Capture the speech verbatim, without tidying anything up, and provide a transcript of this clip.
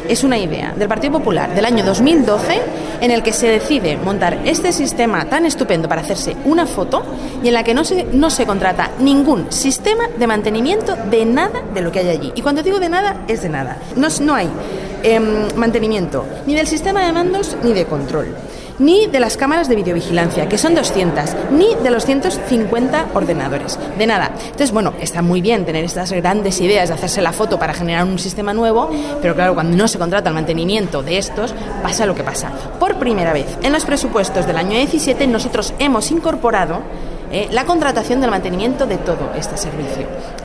es una idea del Partido Popular del año dos mil doce en el que se decide montar este sistema tan estupendo para hacerse una foto y en la que no se, no se contrata ningún sistema de mantenimiento de nada de lo que hay allí. Y cuando digo de nada, es de nada. No, no hay eh, mantenimiento ni del sistema de mandos ni de control, ni de las cámaras de videovigilancia, que son doscientas, ni de los ciento cincuenta ordenadores, de nada. Entonces, bueno, está muy bien tener estas grandes ideas de hacerse la foto para generar un sistema nuevo, pero claro, cuando no se contrata el mantenimiento de estos, pasa lo que pasa. Por primera vez, en los presupuestos del año diecisiete, nosotros hemos incorporado Eh, la contratación del mantenimiento de todo este servicio.